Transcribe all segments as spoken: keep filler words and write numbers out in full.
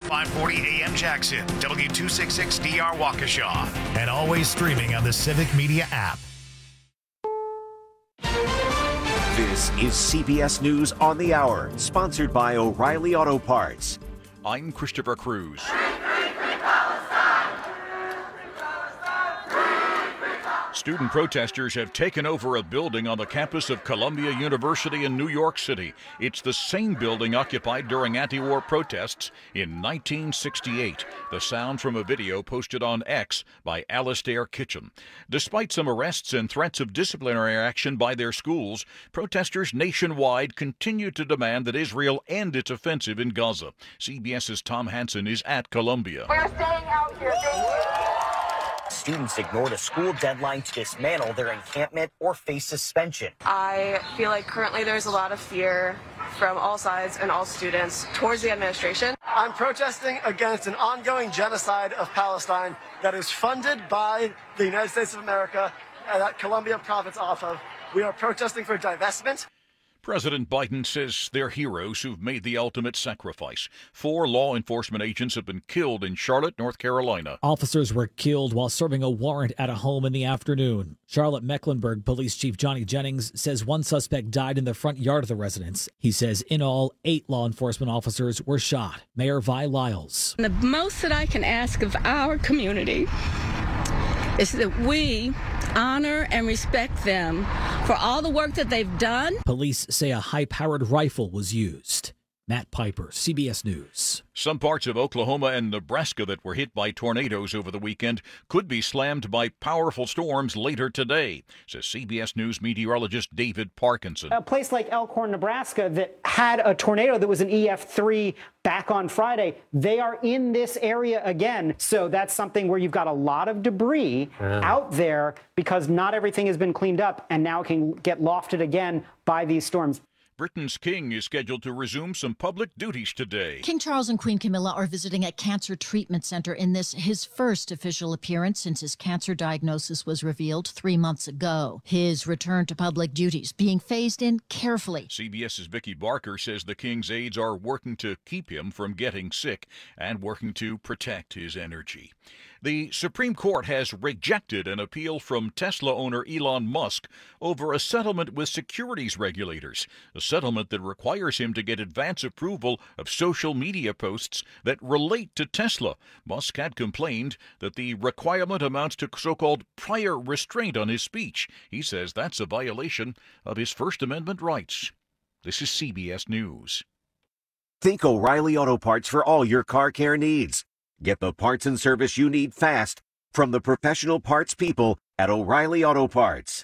five forty A M Jackson, W two sixty-six D R Waukesha, and always streaming on the Civic Media app. This is C B S News on the Hour, sponsored by O'Reilly Auto Parts. I'm Christopher Cruz. Student protesters have taken over a building on the campus of Columbia University in New York City. It's the same building occupied during anti-war protests in nineteen sixty-eight. The sound from a video posted on X by Alastair Kitchen. Despite some arrests and threats of disciplinary action by their schools, protesters nationwide continue to demand that Israel end its offensive in Gaza. CBS's Tom Hansen is at Columbia. We're staying out here. Students ignored a school deadline to dismantle their encampment or face suspension. I feel like currently there's a lot of fear from all sides and all students towards the administration. I'm protesting against an ongoing genocide of Palestine that is funded by the United States of America and that Columbia profits off of. We are protesting for divestment. President Biden says they're heroes who've made the ultimate sacrifice. Four law enforcement agents have been killed in Charlotte, North Carolina. Officers were killed while serving a warrant at a home in the afternoon. Charlotte-Mecklenburg Police Chief Johnny Jennings says one suspect died in the front yard of the residence. He says in all, eight law enforcement officers were shot. Mayor Vi Lyles. The most that I can ask of our community is that we honor and respect them for all the work that they've done. Police say a high-powered rifle was used. Matt Piper, C B S News. Some parts of Oklahoma and Nebraska that were hit by tornadoes over the weekend could be slammed by powerful storms later today, says C B S News meteorologist David Parkinson. A place like Elkhorn, Nebraska that had a tornado that was an E F three back on Friday, they are in this area again. So that's something where you've got a lot of debris yeah. out there because not everything has been cleaned up and now it can get lofted again by these storms. Britain's king is scheduled to resume some public duties today. King Charles and Queen Camilla are visiting a cancer treatment center in this, his first official appearance since his cancer diagnosis was revealed three months ago. His return to public duties being phased in carefully. CBS's Vicki Barker says the king's aides are working to keep him from getting sick and working to protect his energy. The Supreme Court has rejected an appeal from Tesla owner Elon Musk over a settlement with securities regulators, a settlement that requires him to get advance approval of social media posts that relate to Tesla. Musk had complained that the requirement amounts to so-called prior restraint on his speech. He says that's a violation of his First Amendment rights. This is C B S News. Think O'Reilly Auto Parts for all your car care needs. Get the parts and service you need fast from the professional parts people at O'Reilly Auto Parts.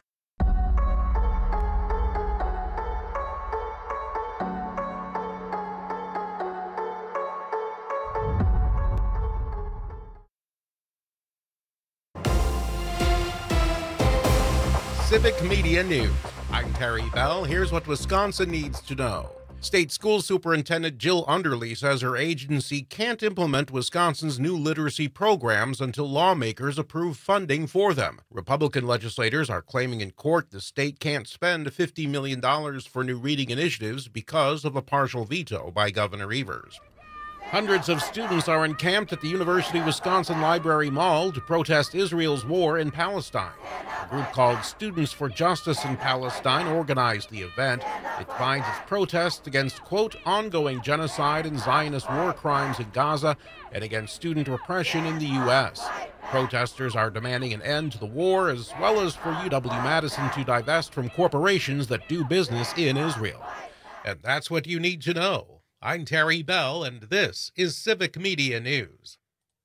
Civic Media News. I'm Terry Bell. Here's what Wisconsin needs to know. State School Superintendent Jill Underly says her agency can't implement Wisconsin's new literacy programs until lawmakers approve funding for them. Republican legislators are claiming in court the state can't spend fifty million dollars for new reading initiatives because of a partial veto by Governor Evers. Hundreds of students are encamped at the University of Wisconsin Library Mall to protest Israel's war in Palestine. A group called Students for Justice in Palestine organized the event. It finds its protest against, quote, ongoing genocide and Zionist war crimes in Gaza and against student repression in the U S. Protesters are demanding an end to the war as well as for U W-Madison to divest from corporations that do business in Israel. And that's what you need to know. I'm Terry Bell, and this is Civic Media News.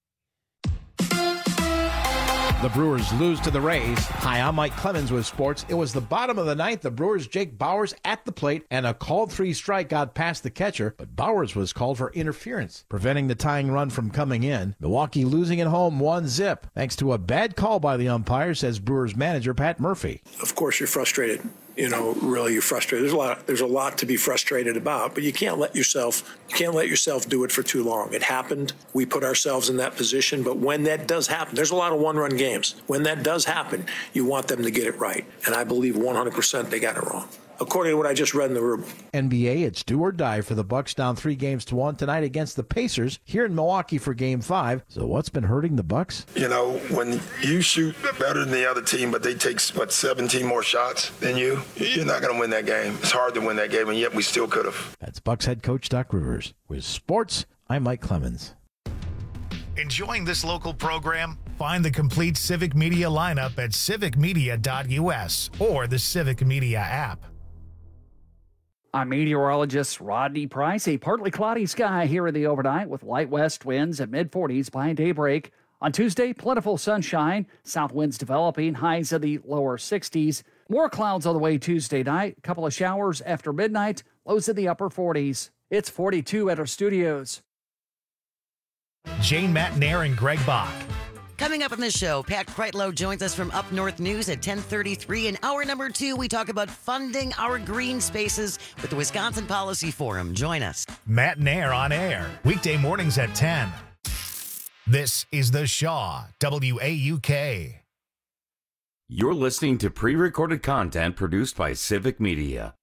The Brewers lose to the Rays. Hi, I'm Mike Clemens with sports. It was the bottom of the ninth. The Brewers' Jake Bauers at the plate, and a called three strike got past the catcher, but Bauers was called for interference, preventing the tying run from coming in. Milwaukee losing at home one zip, thanks to a bad call by the umpire, says Brewers manager Pat Murphy. Of course, you're frustrated. You know, really, you're frustrated. There's a lot. There's a lot to be frustrated about, but you can't let yourself. You can't let yourself do it for too long. It happened. We put ourselves in that position. But when that does happen, there's a lot of one-run games. When that does happen, you want them to get it right, and I believe one hundred percent they got it wrong. according to what I just read in the room. N B A, it's do or die for the Bucks, down three games to one tonight against the Pacers here in Milwaukee for Game Five. So what's been hurting the Bucks? You know, when you shoot better than the other team, but they take what seventeen more shots than you, you're not going to win that game. It's hard to win that game, and yet we still could have. That's Bucks head coach Doc Rivers. With sports, I'm Mike Clemens. Enjoying this local program? Find the complete Civic Media lineup at civic media dot u s or the Civic Media app. I'm meteorologist Rodney Price. A partly cloudy sky here in the overnight with light west winds at mid forties by daybreak. On Tuesday, plentiful sunshine, south winds developing, highs in the lower sixties. More clouds on the way Tuesday night, a couple of showers after midnight, lows in the upper forties. It's forty-two at our studios. Jane Matt Nair and Greg Bach. Coming up on the show, Pat Kreitlow joins us from Up North News at ten thirty-three. In hour number two, we talk about funding our green spaces with the Wisconsin Policy Forum. Join us. Matt Nair on air, weekday mornings at ten. This is The Shaw, W A U K. You're listening to pre-recorded content produced by Civic Media.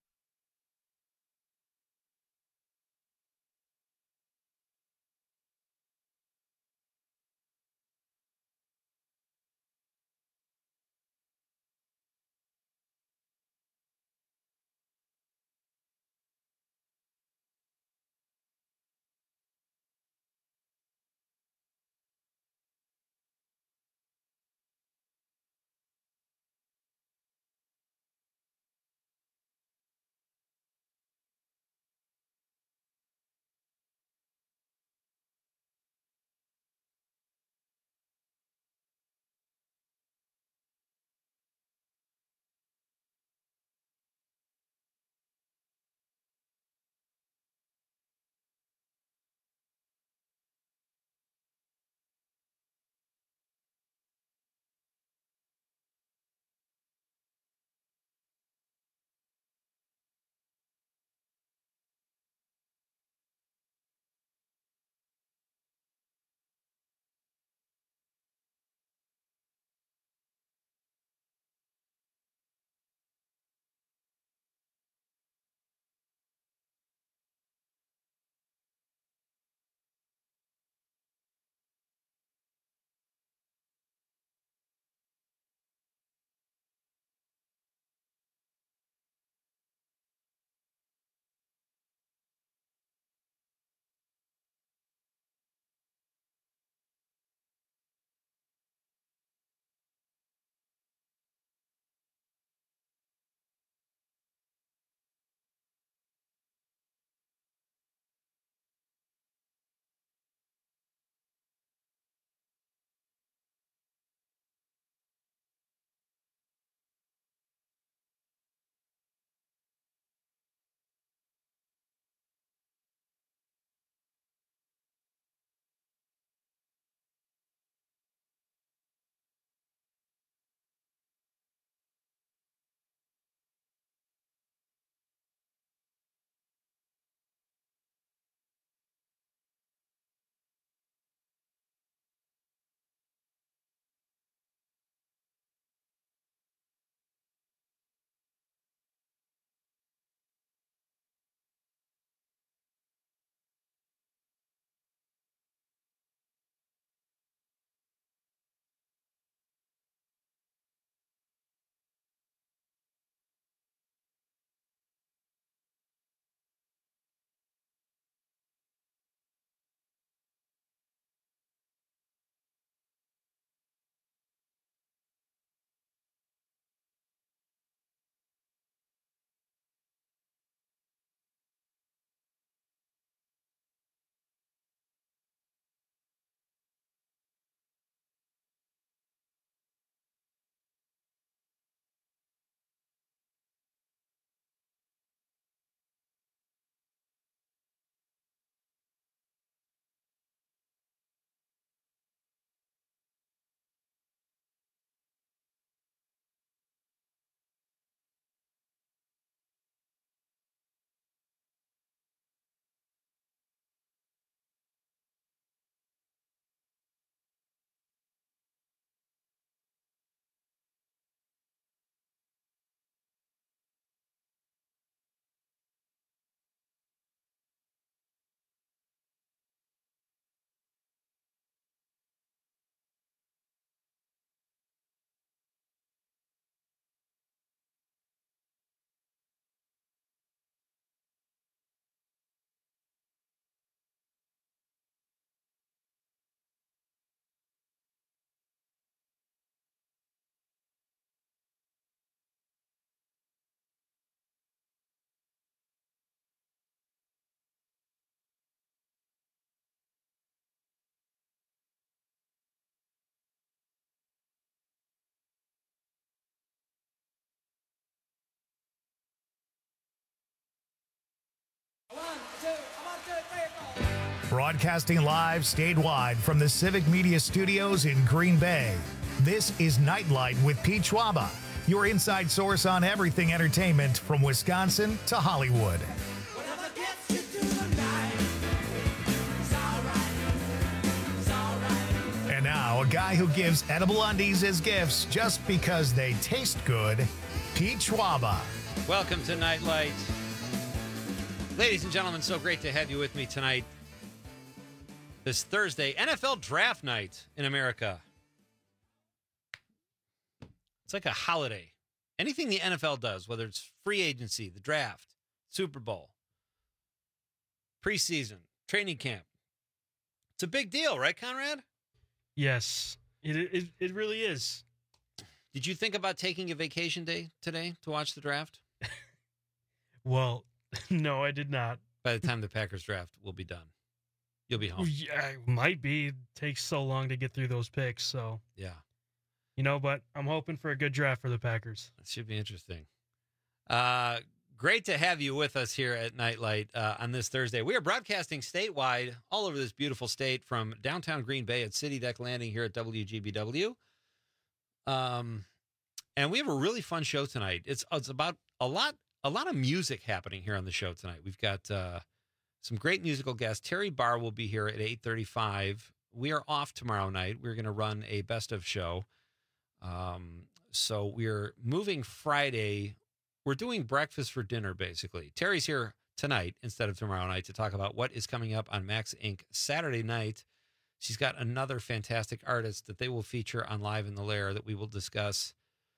Broadcasting live statewide from the Civic Media Studios in Green Bay. This is Nightlight with Pete Schwaba, your inside source on everything entertainment from Wisconsin to Hollywood. And now, a guy who gives edible undies as gifts just because they taste good, Pete Schwaba. Welcome to Nightlight. Ladies and gentlemen, so great to have you with me tonight. This Thursday, N F L Draft Night in America. It's like a holiday. Anything the N F L does, whether it's free agency, the draft, Super Bowl, preseason, training camp, it's a big deal, right, Conrad? Yes, it it, it really is. Did you think about taking a vacation day today to watch the draft? Well, no, I did not. By the time the Packers draft will be done, you'll be home. Yeah, it might be. It takes so long to get through those picks, so. Yeah. You know, but I'm hoping for a good draft for the Packers. It should be interesting. Uh, great to have you with us here at Nightlight uh, on this Thursday. We are broadcasting statewide all over this beautiful state from downtown Green Bay at City Deck Landing here at W G B W. Um, and we have a really fun show tonight. It's it's about a lot a lot of music happening here on the show tonight. We've got uh, some great musical guests. Terry Barr will be here at eight thirty-five. We are off tomorrow night. We're going to run a best of show. Um, so we're moving Friday. We're doing breakfast for dinner, basically. Terry's here tonight instead of tomorrow night to talk about what is coming up on Max Incorporated Saturday night. She's got another fantastic artist that they will feature on Live in the Lair that we will discuss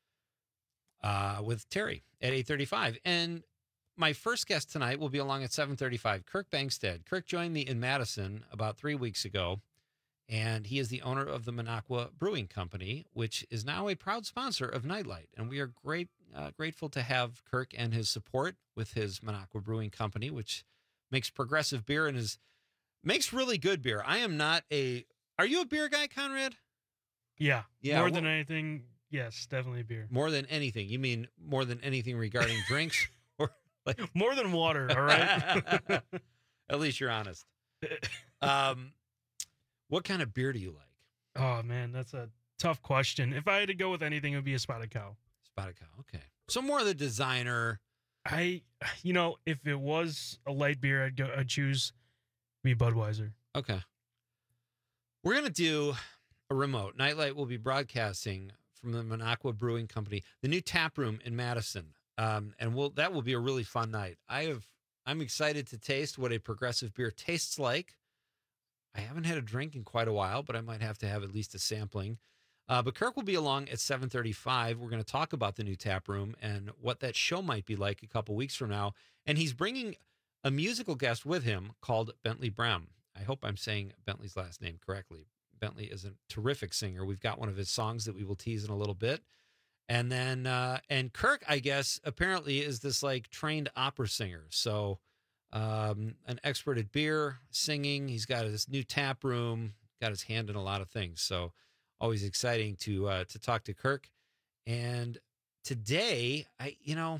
uh, with Terry at eight thirty-five. And my first guest tonight will be along at seven thirty-five, Kirk Bangstead. Kirk joined me in Madison about three weeks ago. And he is the owner of the Minocqua Brewing Company, which is now a proud sponsor of Nightlight. And we are great, uh, grateful to have Kirk and his support with his Minocqua Brewing Company, which makes progressive beer and is makes really good beer. I am not a. Are you a beer guy, Conrad? Yeah. Yeah. More well, than anything, yes, definitely beer. More than anything. You mean more than anything regarding drinks? Or like more than water, all right? At least you're honest. Um. What kind of beer do you like? Oh, man, that's a tough question. If I had to go with anything, it would be a Spotted Cow. Spotted Cow, okay. So more of the designer. I, you know, if it was a light beer, I'd go. I'd choose be Budweiser. Okay. We're going to do a remote. Nightlight will be broadcasting from the Minocqua Brewing Company, the new tap room in Madison. Um, and we'll, that will be a really fun night. I have, I'm excited to taste what a progressive beer tastes like. I haven't had a drink in quite a while, but I might have to have at least a sampling. Uh, but Kirk will be along at seven thirty-five. We're going to talk about the new tap room and what that show might be like a couple weeks from now. And he's bringing a musical guest with him called Bentley Brem. I hope I'm saying Bentley's last name correctly. Bentley is a terrific singer. We've got one of his songs that we will tease in a little bit. And then, uh, and Kirk, I guess, apparently is this like trained opera singer. So, Um, an expert at beer, singing. He's got this new tap room, got his hand in a lot of things. So always exciting to uh, to talk to Kirk. And today, I you know,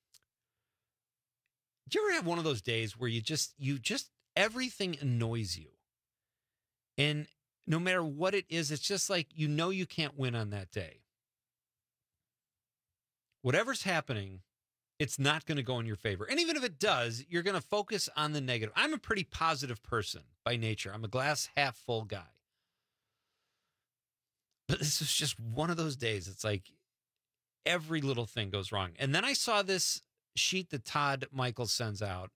do you ever have one of those days where you just you just everything annoys you, and no matter what it is, it's just like you know you can't win on that day. Whatever's happening, it's not going to go in your favor. And even if it does, you're going to focus on the negative. I'm a pretty positive person by nature. I'm a glass half full guy. But this is just one of those days. It's like every little thing goes wrong. And then I saw this sheet that Todd Michaels sends out.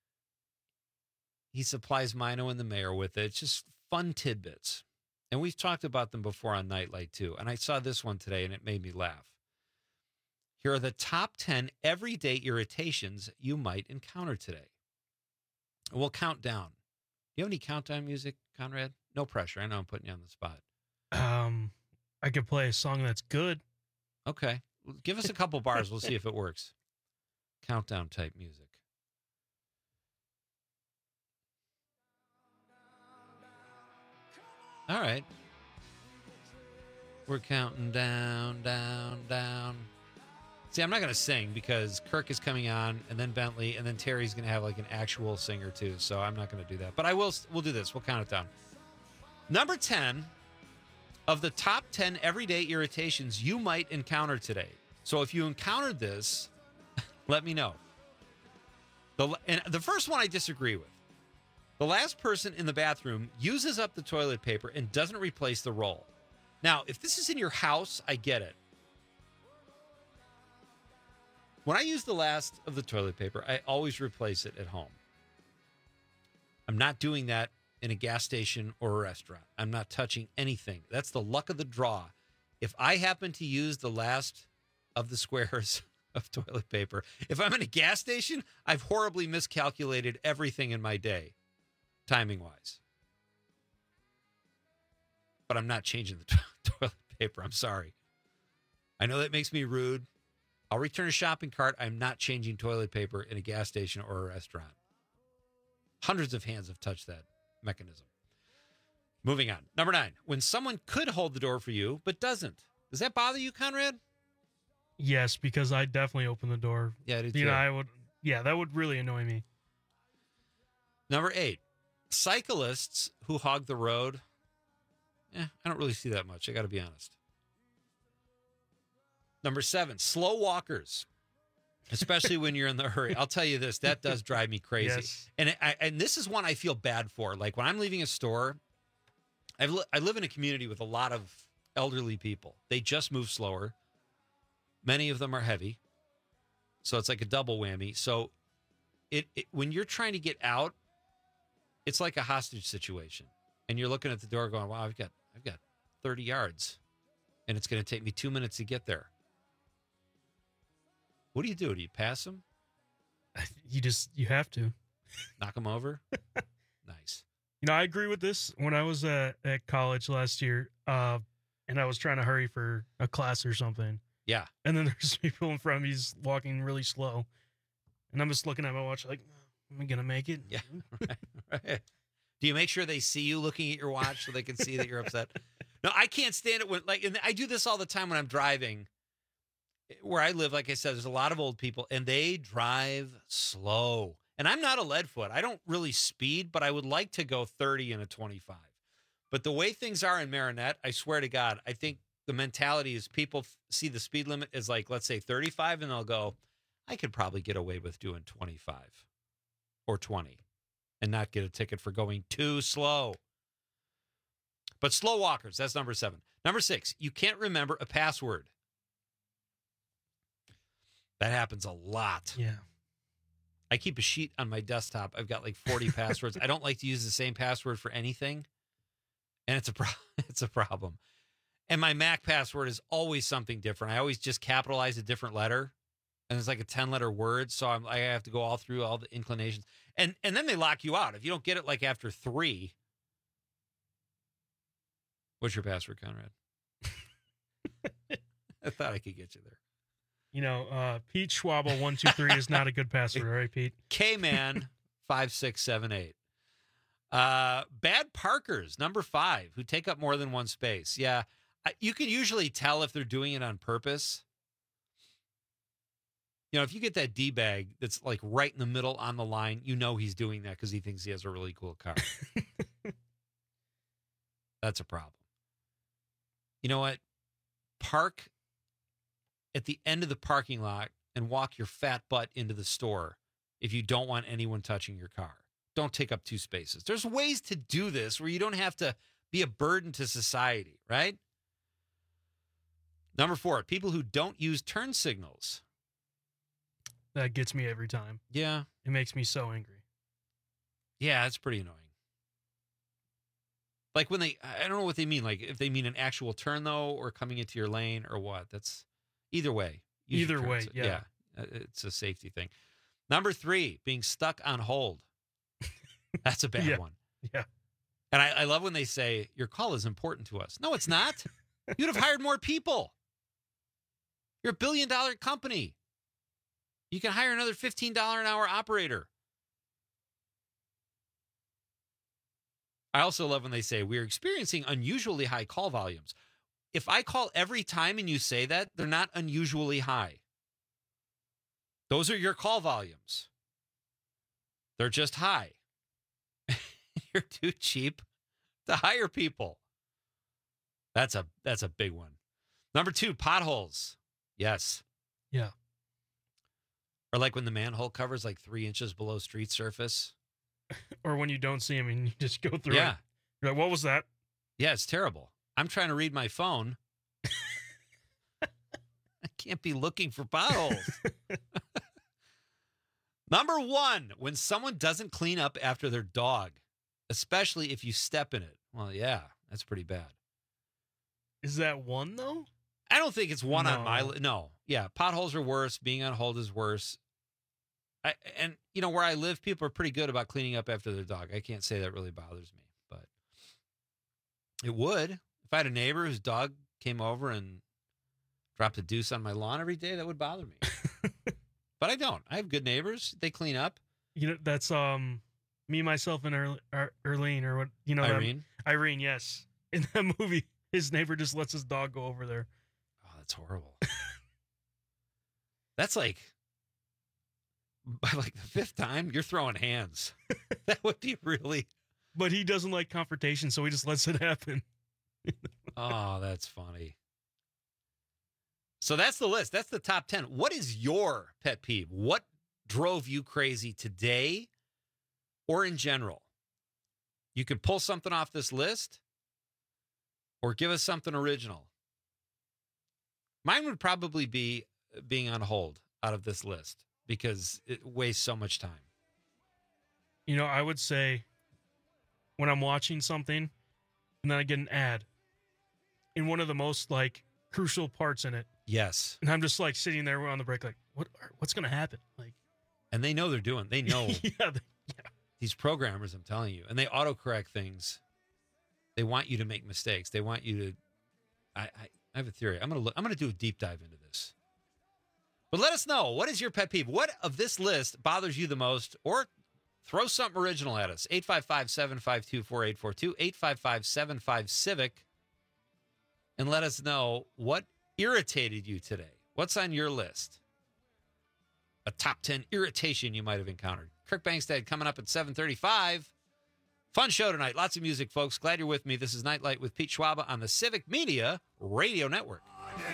He supplies Mino and the mayor with it. It's just fun tidbits. And we've talked about them before on Nightlight too. And I saw this one today and it made me laugh. Here are the top ten everyday irritations you might encounter today. We'll count down. Do you have any countdown music, Conrad? No pressure. I know I'm putting you on the spot. Um, I could play a song that's good. Okay. Give us a couple bars. We'll see if it works. Countdown type music. All right. We're counting down, down, down. See, I'm not going to sing because Kirk is coming on, and then Bentley, and then Terry's going to have like an actual singer too. So I'm not going to do that. But I will. We'll do this. We'll count it down. Number ten of the top ten everyday irritations you might encounter today. So if you encountered this, let me know. The and the first one I disagree with. The last person in the bathroom uses up the toilet paper and doesn't replace the roll. Now, if this is in your house, I get it. When I use the last of the toilet paper, I always replace it at home. I'm not doing that in a gas station or a restaurant. I'm not touching anything. That's the luck of the draw. If I happen to use the last of the squares of toilet paper, if I'm in a gas station, I've horribly miscalculated everything in my day, timing-wise. But I'm not changing the to- toilet paper. I'm sorry. I know that makes me rude. I'll return a shopping cart. I'm not changing toilet paper in a gas station or a restaurant. Hundreds of hands have touched that mechanism. Moving on. Number nine, when someone could hold the door for you but doesn't. Does that bother you, Conrad? Yes, because I definitely open the door. Yeah, I do You too. know, I would. Yeah, that would really annoy me. Number eight, cyclists who hog the road. Eh, I don't really see that much. I got to be honest. Number seven, slow walkers, especially when you're in the hurry. I'll tell you this, that does drive me crazy. Yes. And it, I, and this is one I feel bad for. Like when I'm leaving a store, I've li- I live in a community with a lot of elderly people. They just move slower. Many of them are heavy. So it's like a double whammy. So it, it when you're trying to get out, it's like a hostage situation. And you're looking at the door going, wow, I've got I've got thirty yards. And it's going to take me two minutes to get there. What do you do? Do you pass them? You just, you have to. Knock them over? Nice. You know, I agree with this. When I was uh, at college last year, uh, and I was trying to hurry for a class or something. Yeah. And then there's people in front of me walking really slow. And I'm just looking at my watch like, am I going to make it? Yeah. Right, right. Do you make sure they see you looking at your watch so they can see that you're upset? No, I can't stand it when, like, and I do this all the time when I'm driving. Where I live, like I said, there's a lot of old people, and they drive slow. And I'm not a leadfoot. I don't really speed, but I would like to go thirty in a twenty-five. But the way things are in Marinette, I swear to God, I think the mentality is people f- see the speed limit as like, let's say thirty-five, and they'll go, I could probably get away with doing twenty-five or twenty and not get a ticket for going too slow. But slow walkers, that's number seven. Number six, you can't remember a password. That happens a lot. Yeah. I keep a sheet on my desktop. I've got like forty passwords. I don't like to use the same password for anything. And it's a pro- it's a problem. And my Mac password is always something different. I always just capitalize a different letter. And it's like a ten-letter word. So I'm, I have to go all through all the inclinations. And and then they lock you out. If you don't get it like after three. What's your password, Conrad? I thought I could get you there. You know, uh, Pete Schwabel one two three is not a good password, right, Pete? K-Man five six seven eight. Uh, bad parkers, number five, who take up more than one space. Yeah, I, you can usually tell if they're doing it on purpose. You know, if you get that D-bag that's like right in the middle on the line, you know he's doing that because he thinks he has a really cool car. That's a problem. You know what? Park at the end of the parking lot and walk your fat butt into the store if you don't want anyone touching your car. Don't take up two spaces. There's ways to do this where you don't have to be a burden to society, right? Number four, people who don't use turn signals. That gets me every time. Yeah. It makes me so angry. Yeah, it's pretty annoying. Like when they, I don't know what they mean. Like if they mean an actual turn though, or coming into your lane or what. That's either way. use your Either turn way, sig- yeah. Yeah. It's a safety thing. Number three, being stuck on hold. That's a bad Yeah. one. Yeah. And I, I love when they say, your call is important to us. No, it's not. You'd have hired more people. You're a billion dollar company. You can hire another fifteen dollars an hour operator. I also love when they say, we're experiencing unusually high call volumes. If I call every time and you say that, they're not unusually high. Those are your call volumes. They're just high. You're too cheap to hire people. That's a that's a big one. Number two, potholes. Yes. Yeah. Or like when the manhole cover's like three inches below street surface. Or when you don't see them and you just go through Yeah. it. You're like, what was that? Yeah, it's terrible. I'm trying to read my phone. I can't be looking for potholes. Number one, when someone doesn't clean up after their dog, especially if you step in it. Well, yeah, that's pretty bad. Is that one, though? I don't think it's one on No. my list. No. Yeah, potholes are worse. Being on hold is worse. I, and, you know, where I live, people are pretty good about cleaning up after their dog. I can't say that really bothers me, but it would. If I had a neighbor whose dog came over and dropped a deuce on my lawn every day, that would bother me. But I don't. I have good neighbors. They clean up. You know, that's um, me, myself, and Ur- Ur- Erlene, or what, you know, that- Irene? Irene, yes. In that movie, his neighbor just lets his dog go over there. Oh, that's horrible. That's like, by like the fifth time, you're throwing hands. That would be really. But he doesn't like confrontation, so he just lets it happen. Oh, that's funny. So that's the list. That's the top ten. What is your pet peeve? What drove you crazy today or in general? You can pull something off this list or give us something original. Mine would probably be being on hold out of this list because it wastes so much time. You know, I would say when I'm watching something and then I get an ad in one of the most like crucial parts in it. Yes. And I'm just like sitting there on the break, like, what? What's going to happen? Like, and they know they're doing. They know. yeah, they, yeah. These programmers, I'm telling you, and they autocorrect things. They want you to make mistakes. They want you to. I, I, I have a theory. I'm gonna look. I'm gonna do a deep dive into this. But let us know, what is your pet peeve? What of this list bothers you the most? Or throw something original at us. eight five five, seven five two, four eight four two, eight five five, seven five, Civic, and let us know what irritated you today. What's on your list? A top ten irritation you might have encountered. Kirk Bangstad coming up at seven thirty-five. Fun show tonight. Lots of music, folks. Glad you're with me. This is Nightlight with Pete Schwaba on the Civic Media Radio Network.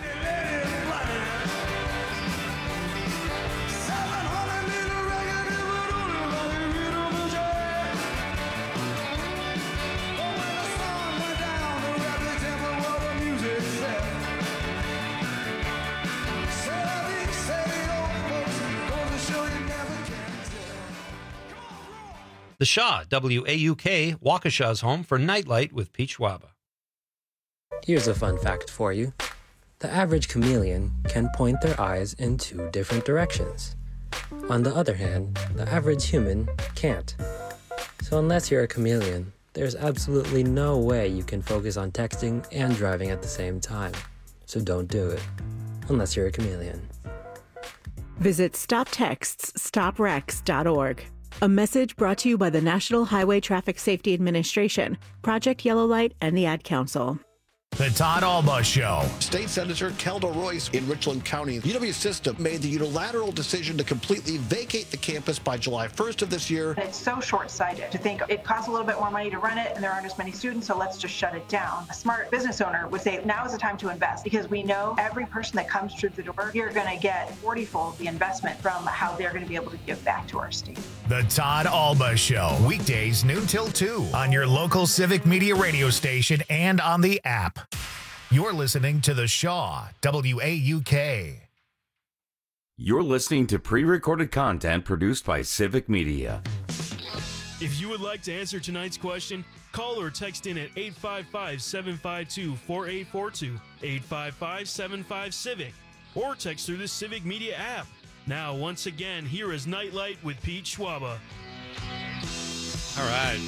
The Shaw, W A U K, Waukesha's home for Nightlight with Pete Schwaba. Here's a fun fact for you. The average chameleon can point their eyes in two different directions. On the other hand, the average human can't. So unless you're a chameleon, there's absolutely no way you can focus on texting and driving at the same time. So don't do it, unless you're a chameleon. Visit stop texts stop wrecks dot org. A message brought to you by the National Highway Traffic Safety Administration, Project Yellow Light, and the Ad Council. The Todd Alba Show. State Senator Kelda Royce in Richland County. U W System made the unilateral decision to completely vacate the campus by July first of this year. It's so short-sighted to think it costs a little bit more money to run it and there aren't as many students, so let's just shut it down. A smart business owner would say now is the time to invest because we know every person that comes through the door, you're going to get forty-fold the investment from how they're going to be able to give back to our state. The Todd Alba Show. Weekdays noon till two on your local Civic Media radio station and on the app. You're listening to The Shaw, W A U K. You're listening to pre-recorded content produced by Civic Media. If you would like to answer tonight's question, call or text in at eight five five, seven five two, four eight four two, eight five five, seven five, Civic, or text through the Civic Media app. Now, once again, here is Nightlight with Pete Schwaba. All right.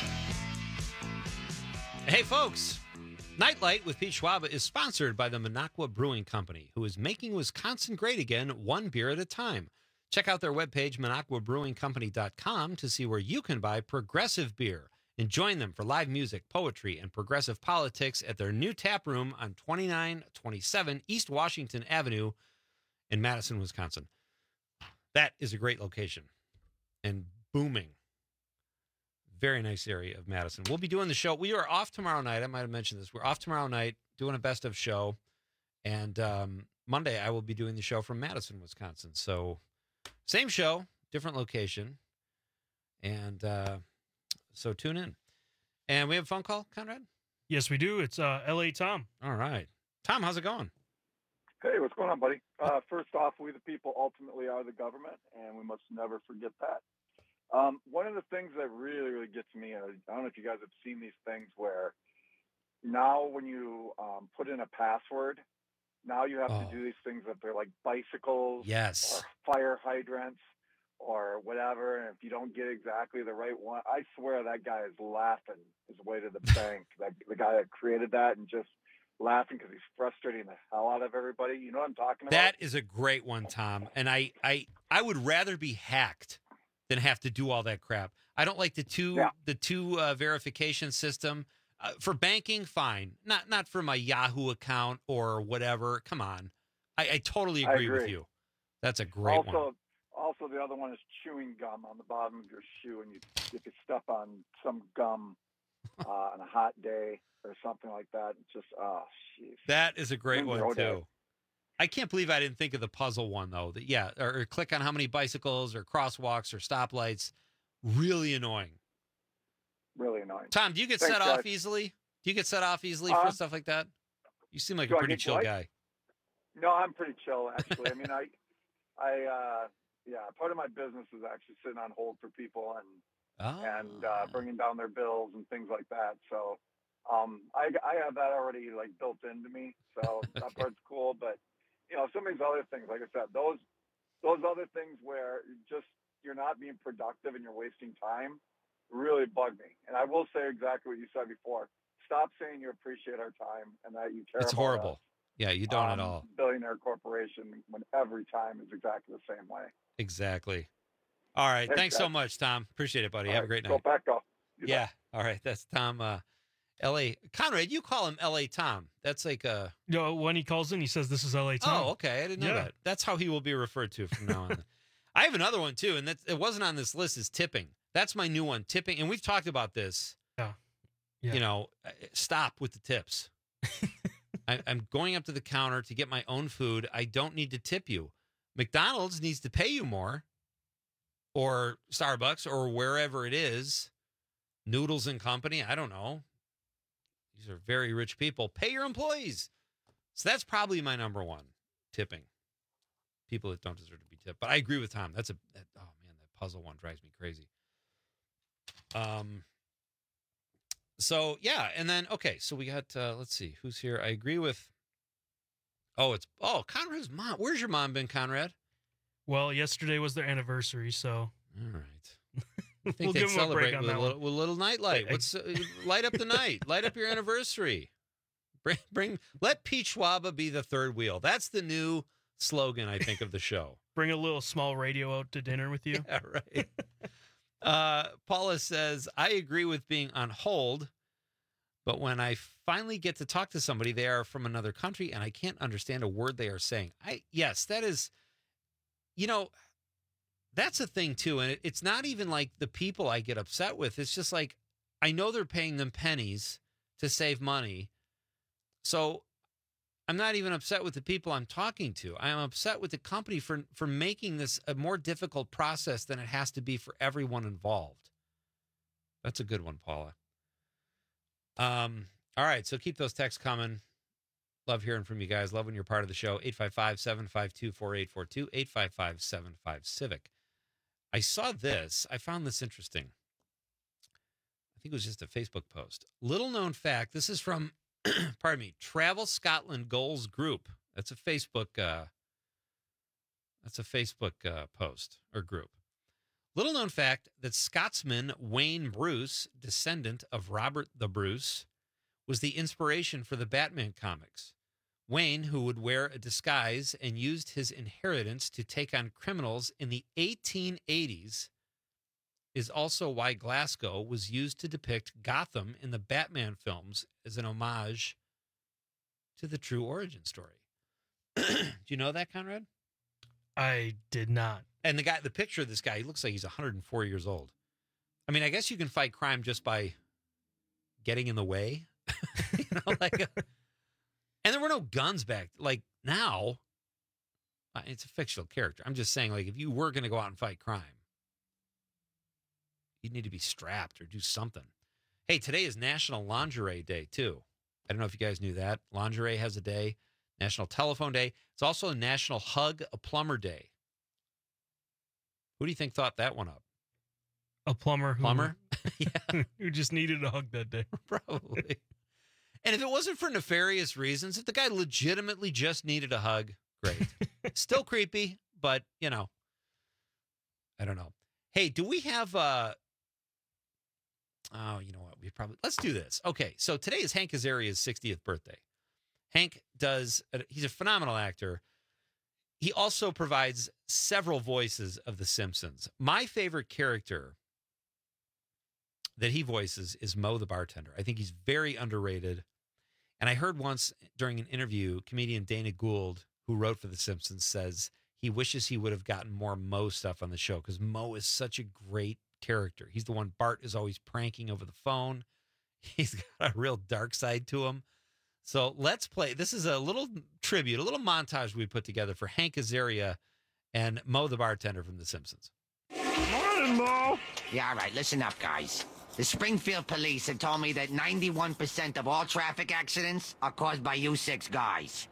Hey, folks. Nightlight with Pete Schwaba is sponsored by the Minocqua Brewing Company, who is making Wisconsin great again, one beer at a time. Check out their webpage, minocqua brewing company dot com, to see where you can buy progressive beer and join them for live music, poetry, and progressive politics at their new tap room on twenty-nine twenty-seven East Washington Avenue in Madison, Wisconsin. that is a great location and booming. Very nice area of Madison. We'll be doing the show. We are off tomorrow night. I might have mentioned this. We're off tomorrow night doing a best of show. And um, Monday, I will be doing the show from Madison, Wisconsin. So same show, different location. And uh, so tune in. And we have a phone call, Conrad? Yes, we do. It's uh, L A Tom. All right. Tom, how's it going? Hey, what's going on, buddy? Uh, first off, we the people ultimately are the government, and we must never forget that. Um, one of the things that really, really gets me, uh, I don't know if you guys have seen these things where now when you um, put in a password, now you have Oh. to do these things that they're like bicycles Yes. or fire hydrants or whatever. And if you don't get exactly the right one, I swear that guy is laughing his way to the bank. That the guy that created that and just laughing because he's frustrating the hell out of everybody. You know what I'm talking about? That is a great one, Tom. And I, I, I would rather be hacked than have to do all that crap. I don't like the two Yeah. the two uh, verification system uh, for banking. Fine, not not for my Yahoo account or whatever. Come on, I, I totally I agree, with agree. you. That's a great also, one. Also, the other one is chewing gum on the bottom of your shoe, and you you could step on some gum uh, on a hot day or something like that. It's just oh, jeez. That is a great When's one your day? too. I can't believe I didn't think of the puzzle one though. That yeah, or, or click on how many bicycles or crosswalks or stoplights. Really annoying. Really annoying. Tom, do you get Thanks, set off guys. easily? Do you get set off easily Uh, for stuff like that? You seem like do a I pretty get chill what? guy. No, I'm pretty chill actually. I mean, I, I, uh, yeah, part of my business is actually sitting on hold for people and and uh, bringing down their bills and things like that. So, um, I I have that already like built into me. So that part's cool. But you know, some of these other things, like I said, those those other things where just you're not being productive and you're wasting time really bug me. And I will say exactly what you said before. Stop saying you appreciate our time and that you care It's about horrible. us. Yeah, you don't at Um, all. Billionaire corporation when every time is exactly the same way. Exactly. All right. Thanks, Thanks so guys. much, Tom. Appreciate it, buddy. All Have a right, great go night. back up. You Yeah. All right. That's Tom. Uh, L A Conrad, you call him L A Tom. That's like a. No, when he calls in, he says, "This is L A Tom." Oh, okay. I didn't know Yeah. that. That's how he will be referred to from now on. I have another one too, and that it wasn't on this list. Is tipping. That's my new one. Tipping, and we've talked about this. Yeah. Yeah. You know, uh, stop with the tips. I, I'm going up to the counter to get my own food. I don't need to tip you. McDonald's needs to pay you more, or Starbucks, or wherever it is. Noodles and Company. I don't know. These are very rich people. Pay your employees. So that's probably my number one, tipping. People that don't deserve to be tipped. But I agree with Tom. That's a, that, oh man, that puzzle one drives me crazy. Um. So yeah, and then, okay, so we got, uh, let's see, who's here? I agree with, oh, it's, oh, Conrad's mom. Where's your mom been, Conrad? Well, yesterday was their anniversary, so. All right. I think We'll they'd give 'em a break celebrate on with a that little, with a little nightlight. I- What's uh, light up the night? Light up your anniversary. Bring, bring. Let Pete Schwaba be the third wheel. That's the new slogan, I think, of the show. Bring a little small radio out to dinner with you. Yeah, right. uh, Paula says, I agree with being on hold, but when I finally get to talk to somebody, they are from another country, and I can't understand a word they are saying. I yes, that is, you know. That's a thing, too. And it, it's not even like the people I get upset with. It's just like, I know they're paying them pennies to save money. So I'm not even upset with the people I'm talking to. I am upset with the company for, for making this a more difficult process than it has to be for everyone involved. That's a good one, Paula. Um. All right. So keep those texts coming. Love hearing from you guys. Love when you're part of the show. eight five five, seven five two, four eight four two, eight five five, seven five, Civic. I saw this. I found this interesting. I think it was just a Facebook post. Little known fact. This is from, pardon me, Travel Scotland Goals Group. That's a Facebook. Uh, that's a Facebook uh, post or group. Little known fact that Scotsman Wayne Bruce, descendant of Robert the Bruce, was the inspiration for the Batman comics. Wayne, who would wear a disguise and used his inheritance to take on criminals in the eighteen eighties, is also why Glasgow was used to depict Gotham in the Batman films as an homage to the true origin story. Do you know that, Conrad? I did not. And the guy, the picture of this guy, he looks like he's one hundred four years old. I mean, I guess you can fight crime just by getting in the way. you know, like, a, and there were no guns back. Like now, uh, it's a fictional character. I'm just saying, like, if you were going to go out and fight crime, you'd need to be strapped or do something. Hey, today is National Lingerie Day, too. I don't know if you guys knew that. Lingerie has a day. National Telephone Day. It's also National Hug a Plumber Day. Who do you think thought that one up? A plumber. Who, plumber? yeah. Who just needed a hug that day. Probably. And if it wasn't for nefarious reasons, if the guy legitimately just needed a hug, great. Still creepy, but, you know, I don't know. Hey, do we have, uh, oh, you know what? We probably, let's do this. Okay, so today is Hank Azaria's sixtieth birthday. Hank does, he's a phenomenal actor. He also provides several voices of The Simpsons. My favorite character that he voices is Moe the bartender. I think he's very underrated. And I heard once during an interview, comedian Dana Gould, who wrote for The Simpsons, says he wishes he would have gotten more Moe stuff on the show because Moe is such a great character. He's the one Bart is always pranking over the phone. He's got a real dark side to him. So let's play. This is a little tribute, a little montage we put together for Hank Azaria and Moe the bartender from The Simpsons. Morning, Moe. Yeah, all right. Listen up, guys. The Springfield police have told me that ninety-one percent of all traffic accidents are caused by you six guys.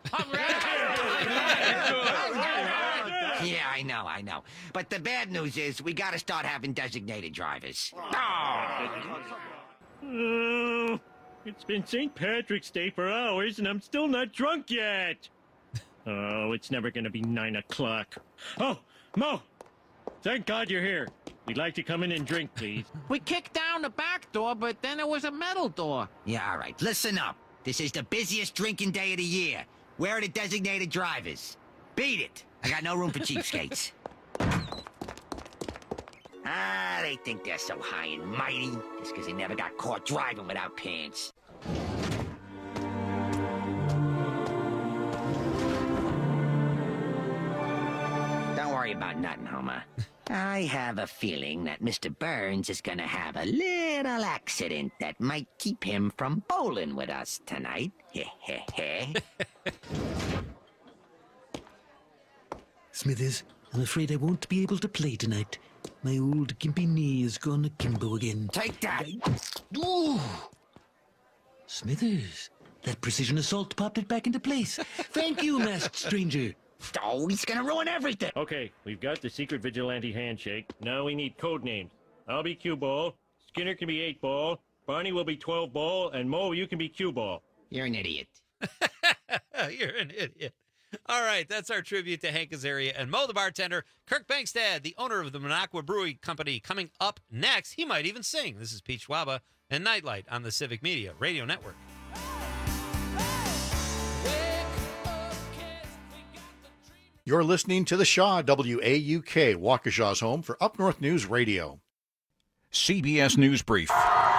Yeah, I know, I know. But the bad news is we got to start having designated drivers. Oh, it's been Saint Patrick's Day for hours, and I'm still not drunk yet. Oh, it's never going to be nine o'clock. Oh, Moe! Thank God you're here. We'd like to come in and drink, please. We kicked down the back door, but then it was a metal door. Yeah, all right. Listen up. This is the busiest drinking day of the year. Where are the designated drivers? Beat it. I got no room for cheapskates. Ah, they think they're so high and mighty just because they never got caught driving without pants. Don't worry about nothing, Homer. I have a feeling that Mister Burns is gonna have a little accident that might keep him from bowling with us tonight. Heh heh heh. Smithers, I'm afraid I won't be able to play tonight. My old gimpy knee is gone akimbo again. Take that! Ooh! Smithers, that precision assault popped it back into place. Thank you, masked stranger. Oh, he's gonna ruin everything. Okay, we've got the secret vigilante handshake. Now we need code names. I'll be Cue Ball, Skinner can be eight Ball, Barney will be twelve Ball, and Moe, you can be Cue Ball. You're an idiot. You're an idiot. All right, that's our tribute to Hank Azaria and Moe the bartender. Kirk Bangstad, the owner of the Minocqua Brewing Company, coming up next. He might even sing. This is Pete Schwaba and Nightlight on the Civic Media Radio Network. You're listening to The Shaw, W A U K, Waukesha's home for Up North News Radio. C B S News Brief.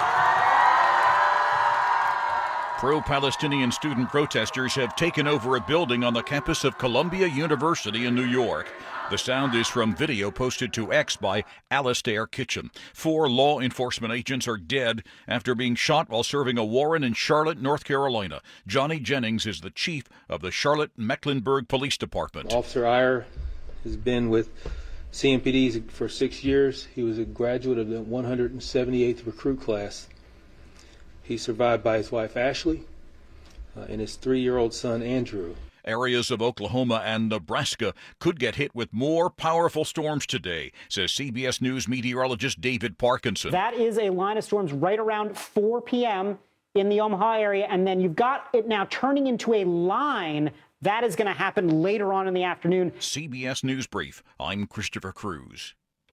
Pro-Palestinian student protesters have taken over a building on the campus of Columbia University in New York. The sound is from video posted to X by Alastair Kitchen. Four law enforcement agents are dead after being shot while serving a warrant in Charlotte, North Carolina. Johnny Jennings is the chief of the Charlotte-Mecklenburg Police Department. Officer Iyer has been with C M P D for six years. He was a graduate of the one hundred seventy-eighth recruit class. He's survived by his wife, Ashley, uh, and his three-year-old son, Andrew. Areas of Oklahoma and Nebraska could get hit with more powerful storms today, says C B S News meteorologist David Parkinson. That is a line of storms right around four p.m. in the Omaha area, and then you've got it now turning into a line. That is going to happen later on in the afternoon. C B S News Brief. I'm Christopher Cruz.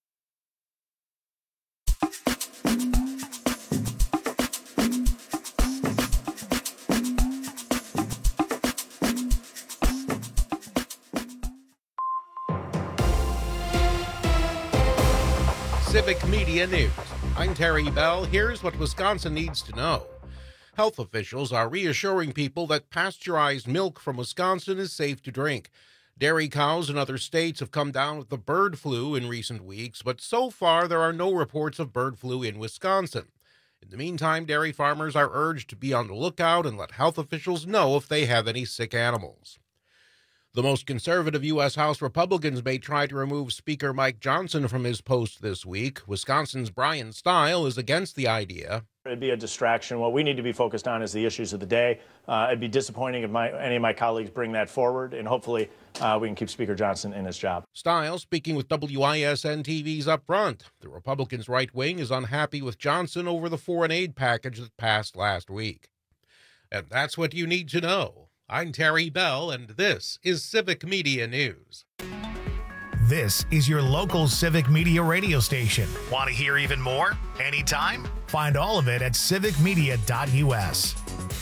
Civic Media News. I'm Terry Bell. Here's what Wisconsin needs to know. Health officials are reassuring people that pasteurized milk from Wisconsin is safe to drink. Dairy cows in other states have come down with the bird flu in recent weeks, but so far there are no reports of bird flu in Wisconsin. In the meantime, dairy farmers are urged to be on the lookout and let health officials know if they have any sick animals. The most conservative U S House Republicans may try to remove Speaker Mike Johnson from his post this week. Wisconsin's Brian Stile is against the idea. It'd be a distraction. What we need to be focused on is the issues of the day. Uh, it'd be disappointing if my, any of my colleagues bring that forward, and hopefully uh, we can keep Speaker Johnson in his job. Stile speaking with W I S N T V's Up Front. The Republicans' right wing is unhappy with Johnson over the foreign aid package that passed last week. And that's what you need to know. I'm Terry Bell, and this is Civic Media News. This is your local Civic Media radio station. Want to hear even more? Anytime? Find all of it at civic media dot u s.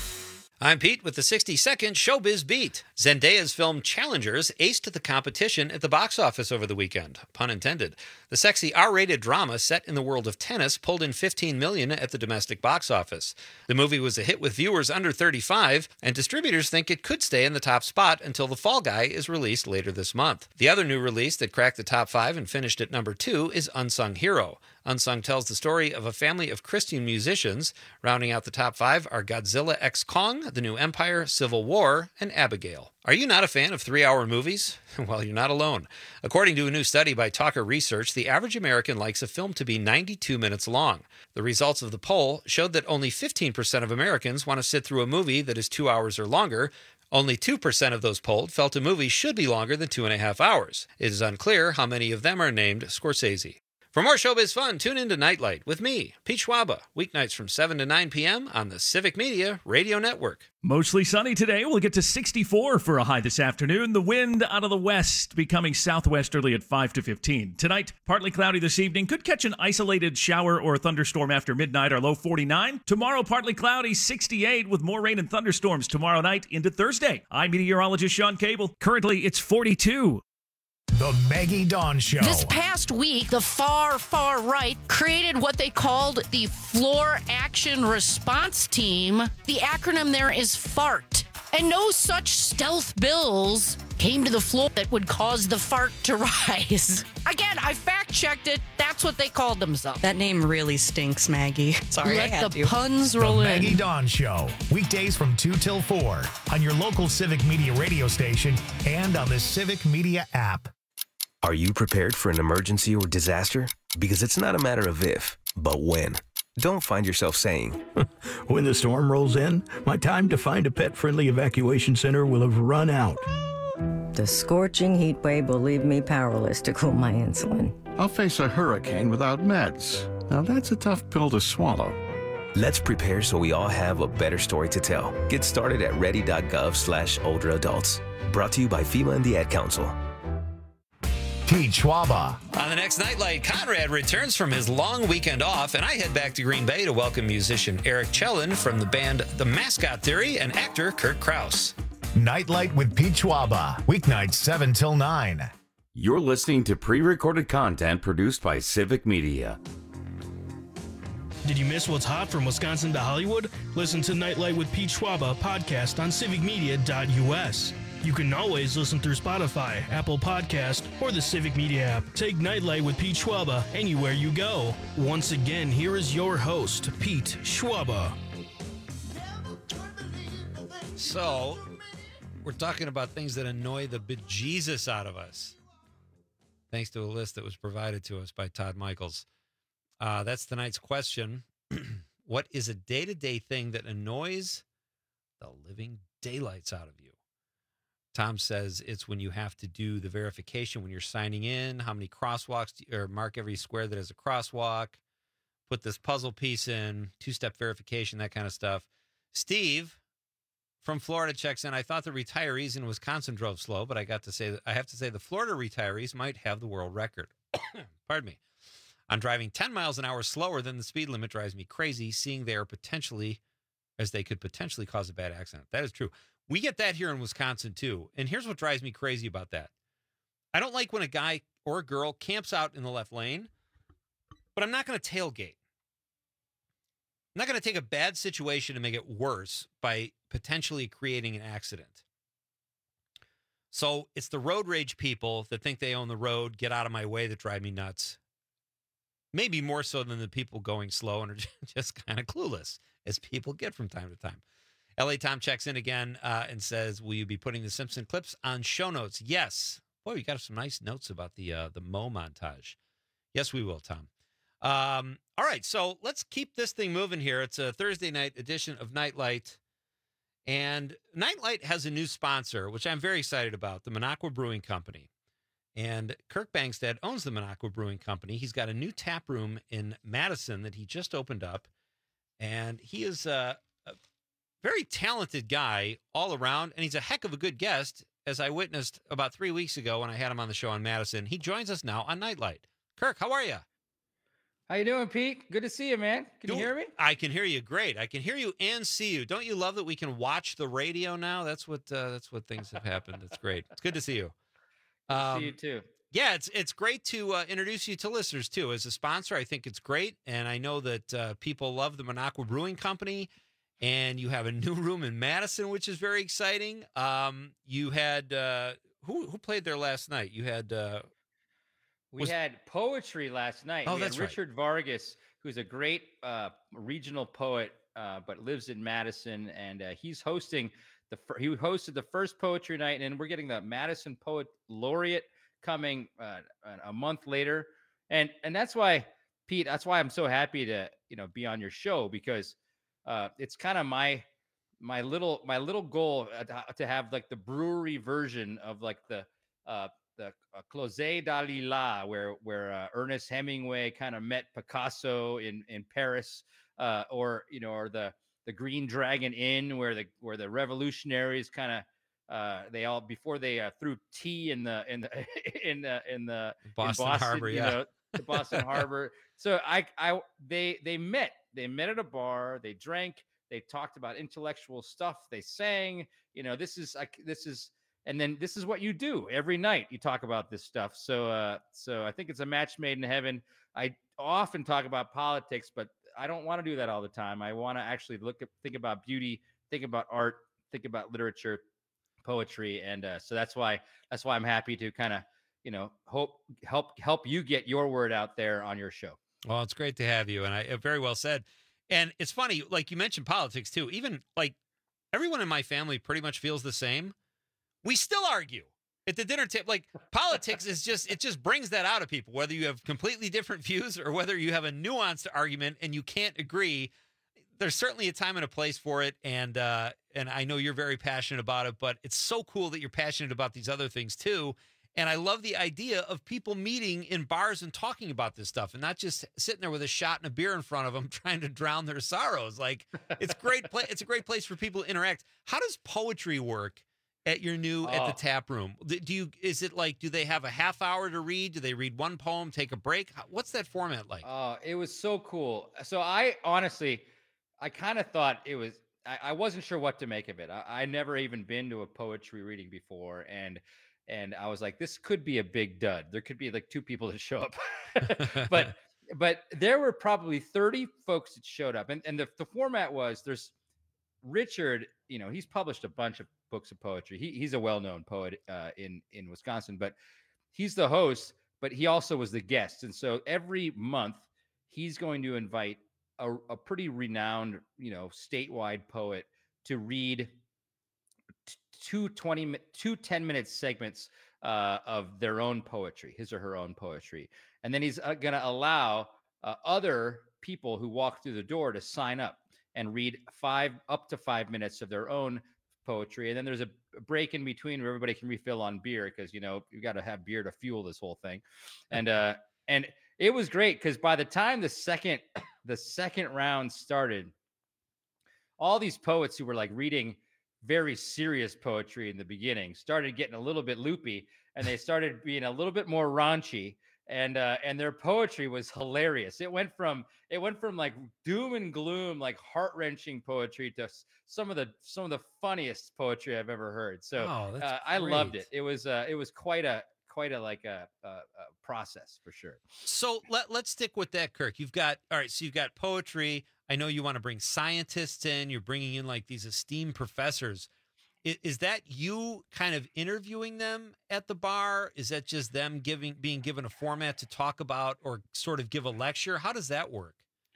I'm Pete with the sixty-second Showbiz Beat. Zendaya's film Challengers aced the competition at the box office over the weekend. Pun intended. The sexy R-rated drama set in the world of tennis pulled in fifteen million dollars at the domestic box office. The movie was a hit with viewers under thirty-five, and distributors think it could stay in the top spot until The Fall Guy is released later this month. The other new release that cracked the top five and finished at number two is Unsung Hero. Unsung tells the story of a family of Christian musicians. Rounding out the top five are Godzilla X Kong, The New Empire, Civil War, and Abigail. Are you not a fan of three-hour movies? Well, you're not alone. According to a new study by Talker Research, the average American likes a film to be ninety-two minutes long. The results of the poll showed that only fifteen percent of Americans want to sit through a movie that is two hours or longer. Only two percent of those polled felt a movie should be longer than two and a half hours. It is unclear how many of them are named Scorsese. For more showbiz fun, tune in to Nightlight with me, Pete Schwaba, weeknights from seven to nine p.m. on the Civic Media Radio Network. Mostly sunny today. We'll get to sixty-four for a high this afternoon. The wind out of the west becoming southwesterly at five to fifteen. Tonight, partly cloudy this evening. Could catch an isolated shower or thunderstorm after midnight. Our low forty-nine. Tomorrow, partly cloudy, sixty-eight with more rain and thunderstorms tomorrow night into Thursday. I'm meteorologist Sean Cable. Currently, it's forty-two. The Maggie Dawn Show. This past week, the far, far right created what they called the Floor Action Response Team. The acronym there is FART. And no such stealth bills came to the floor that would cause the fart to rise. Again, I fact-checked it. That's what they called themselves. That name really stinks, Maggie. Sorry, Let I had the to. puns The roll in. Maggie Dawn Show. Weekdays from two till four on your local Civic Media radio station and on the Civic Media app. Are you prepared for an emergency or disaster? Because it's not a matter of if, but when. Don't find yourself saying, when the storm rolls in, my time to find a pet-friendly evacuation center will have run out. The scorching heat wave will leave me powerless to cool my insulin. I'll face a hurricane without meds. Now that's a tough pill to swallow. Let's prepare so we all have a better story to tell. Get started at ready.gov slash older adults. Brought to you by FEMA and the Ad Council. Pete Schwaba. On the next Nightlight, Conrad returns from his long weekend off, and I head back to Green Bay to welcome musician Eric Chellan from the band The Mascot Theory and actor Kurt Krause. Nightlight with Pete Schwaba. Weeknights seven till nine. You're listening to pre-recorded content produced by Civic Media. Did you miss what's hot from Wisconsin to Hollywood? Listen to Nightlight with Pete Schwaba podcast on civic media dot u s. You can always listen through Spotify, Apple Podcast, or the Civic Media app. Take Nightlight with Pete Schwaba anywhere you go. Once again, here is your host, Pete Schwaba. So, we're talking about things that annoy the bejesus out of us. Thanks to a list that was provided to us by Todd Michaels. Uh, that's tonight's question. What is a day-to-day thing that annoys the living daylights out of you? Tom says it's when you have to do the verification when you're signing in, how many crosswalks, do you, or mark every square that has a crosswalk, put this puzzle piece in, two-step verification, that kind of stuff. Steve from Florida checks in. I thought the retirees in Wisconsin drove slow, but I got to say that I have to say the Florida retirees might have the world record. Pardon me. On driving ten miles an hour slower than the speed limit drives me crazy, seeing they are potentially, as they could potentially cause a bad accident. That is true. We get that here in Wisconsin, too. And here's what drives me crazy about that. I don't like when a guy or a girl camps out in the left lane, but I'm not going to tailgate. I'm not going to take a bad situation and make it worse by potentially creating an accident. So it's the road rage people that think they own the road, get out of my way, that drive me nuts. Maybe more so than the people going slow and are just kind of clueless, as people get from time to time. L A Tom checks in again uh, and says, will you be putting the Simpson clips on show notes? Yes. Boy, you got some nice notes about the uh, the Mo montage. Yes, we will, Tom. Um, all right, so let's keep this thing moving here. It's a Thursday night edition of Nightlight. And Nightlight has a new sponsor, which I'm very excited about, the Minocqua Brewing Company. And Kirk Bangstad owns the Minocqua Brewing Company. He's got a new tap room in Madison that he just opened up. And he is a, a very talented guy all around, and he's a heck of a good guest, as I witnessed about three weeks ago when I had him on the show on Madison. He joins us now on Nightlight. Kirk, how are you? How you doing, Pete? Good to see you, man. Can Do, you hear me? I can hear you great. I can hear you and see you. Don't you love that we can watch the radio now? That's what uh, that's what things have happened. It's great. It's good to see you. Good to Um, see you too. Yeah, it's it's great to uh, introduce you to listeners too. As a sponsor, I think it's great, and I know that uh, people love the Minocqua Brewing Company. And you have a new room in Madison, which is very exciting. Um, you had uh, who who played there last night? You had uh, We was- had poetry last night. Oh, we had that's right. Richard Vargas, who's a great uh, regional poet, uh, but lives in Madison, and uh, he's hosting the. Fir- he hosted the first poetry night, and we're getting the Madison Poet Laureate coming uh, a month later, and and that's why, Pete. That's why I'm so happy to you know be on your show, because uh, it's kind of my my little my little goal uh, to, to have like the brewery version of like the uh, the uh, Closet d'Alila, where where uh, Ernest Hemingway kind of met Picasso in in Paris, uh, or you know, or the the Green Dragon Inn, where the where the revolutionaries kind of uh, they all before they uh, threw tea in the in the in the in the in Boston Boston, Harbor, you yeah. know, the Boston Harbor. So I I they they met they met at a bar. They drank. They talked about intellectual stuff. They sang. You know, this is like this is. And then this is what you do every night. You talk about this stuff. So, uh, so I think it's a match made in heaven. I often talk about politics, but I don't want to do that all the time. I want to actually look at, think about beauty, think about art, think about literature, poetry, and uh, so that's why that's why I'm happy to kind of, you know, hope help help you get your word out there on your show. Well, it's great to have you, and I uh, very well said. And it's funny, like you mentioned politics too. Even like everyone in my family pretty much feels the same. We still argue at the dinner table. Like politics is just, it just brings that out of people, whether you have completely different views or whether you have a nuanced argument and you can't agree. There's certainly a time and a place for it. And, uh, and I know you're very passionate about it, but it's so cool that you're passionate about these other things too. And I love the idea of people meeting in bars and talking about this stuff and not just sitting there with a shot and a beer in front of them trying to drown their sorrows. Like it's great. Pla- it's a great place for people to interact. How does poetry work at your new at the Oh. tap room? Do you is it like do they have a half hour to read? Do they read one poem, take a break? How- What's that format like? Oh, it was so cool. So I honestly, I kind of thought it was. I, I wasn't sure what to make of it. I, I never even been to a poetry reading before, and and I was like, this could be a big dud. There could be like two people that show up, but but there were probably thirty folks that showed up, and and the the format was there's Richard. You know, he's published a bunch of books of poetry. He, he's a well-known poet uh, in in Wisconsin, but he's the host, but he also was the guest. And so every month he's going to invite a, a pretty renowned, you know, statewide poet to read t- two twenty, mi- two ten minute segments uh, of their own poetry, his or her own poetry. And then he's uh, going to allow uh, other people who walk through the door to sign up and read five up to five minutes of their own poetry. And then there's a break in between where everybody can refill on beer because, you know, you got to have beer to fuel this whole thing. And, uh, and it was great because by the time the second, the second round started, all these poets who were like reading very serious poetry in the beginning started getting a little bit loopy and they started being a little bit more raunchy. And uh, and their poetry was hilarious. It went from it went from like doom and gloom, like heart wrenching poetry, to s- some of the some of the funniest poetry I've ever heard. So Oh, that's uh, I loved great. it. It was uh, it was quite a quite a like a, a, a process for sure. So let, let's stick with that, Kirk. You've got, all right, so you've got poetry. I know you want to bring scientists in. You're bringing in like these esteemed professors. is, is that you kind of interviewing them at the bar? Is that just them giving being given a format to talk about or sort of give a lecture? How does that work?